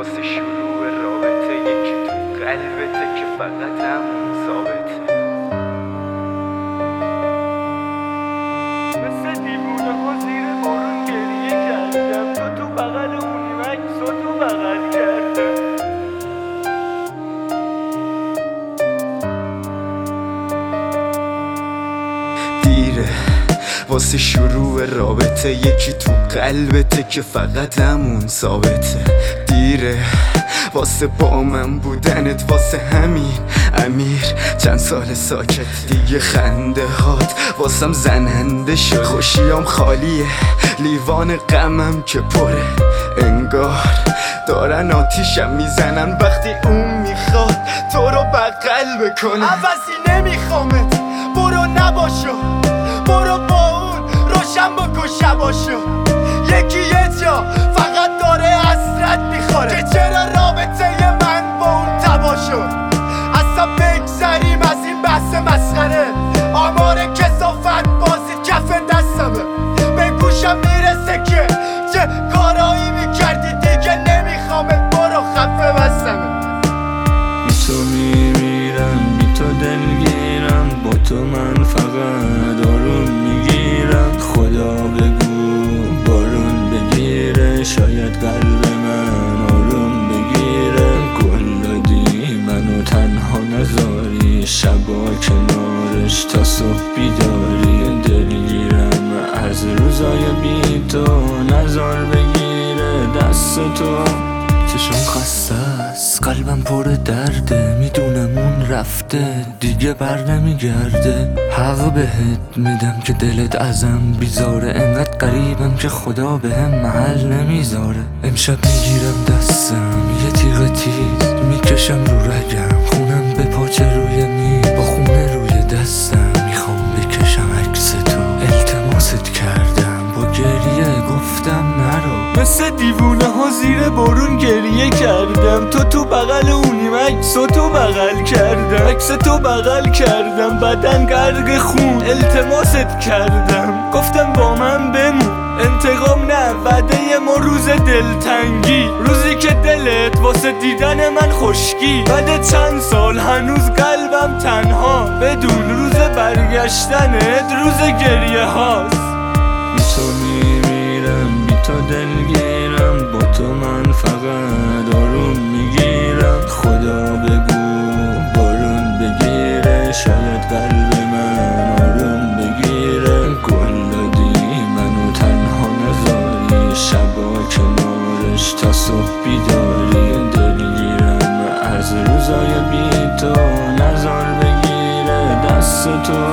واسه شروع رابطه، یکی تو قلبته که فقط همون ثابته. مثل دیوونه ها زیر بارون گریه کردم، تو بغل اونی مکس و تو بغل کردم. دیره واسه شروع رابطه، یکی تو قلبته که فقط همون ثابته. دیره واسه با من بودنت، واسه همین امیر چند سال ساکت. دیگه خنده هات واسم زننده شد، خوشیام خالیه، لیوان غمم که پره. انگار دارن آتیشم میزنن وقتی اون میخواد تو رو بغل بکنه. عوضی نمیخوامت، برو نباشو، برو با اون روشن بکن شباشو. یکی یه جا فقط داره حسرت میخوره که چرا رابطه من با اون تبا شد. اصلا بگذریم از این بحث مسخره، آمار کثافت بازی کف دستمه. به گوشم میرسه که چه کارایی میکردی، دیگه نمیخوامت، برو خفه بستمه. بی تو میمیرم، بی تو دلگیرم، با تو من فقط آروم میگیرم. خدا بگو بارون بگیره، شاید قلب من آروم بگیره. گل دادی منو تنها نذاری، شبا کنارش تا صبح بیداری. دلگیرم از روزای بی تو، نظر بگیره دست تو. چشم خسته است، قلبم پر درده، میدونم اون رفته دیگه بر نمیگرده. حق بهت میدم که دلت ازم بیزاره، انقدر قریبم که خدا بهم محل نمیذاره. امشب میگیرم دستم یه تیغ تیز، میکشم رو رگم، خونم به پاچه روی میز، با خونه روی دستم میخوام بکشم عکس تو. التماست کردم با گریه گفتم نرو، مثل دیوونه ها زیر بارون گریه کردم، تو بغل اونی مکس و تو بغل کردم. عکس تو بغل کردم، بدن غرق خون، التماست کردم، گفتم با من بمون. انتقام نه، وعده ما روز دلتنگی، روزی که دلت واسه دیدن من خشکی. بعد چند سال هنوز قلبم تنها، بدون روز برگشتنت روز گریه هاست. بی تو میمیرم، بی تو دلگیرم، با تو من فقط آروم میگیرم. خدا بگو بارون بگیره، شاید قلب من آروم بگیره. گل دادی منو تنها نذاری، شبا کنارش تا صبح بیداری. دلگیرم از روزای بی تو، نظر بگیره دست تو.